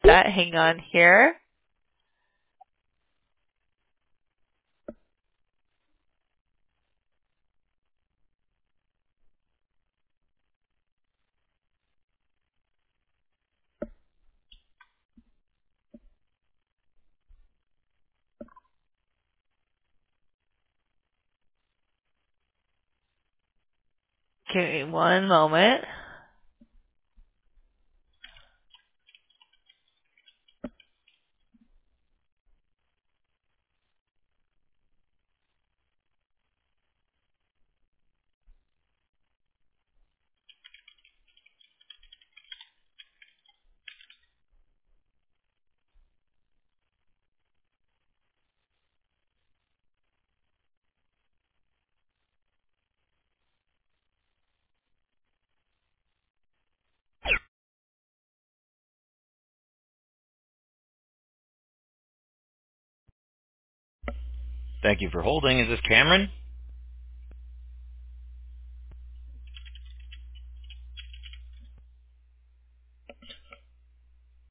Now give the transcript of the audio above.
that. Hang on here. Give me one moment. Thank you for holding. Is this Cameron?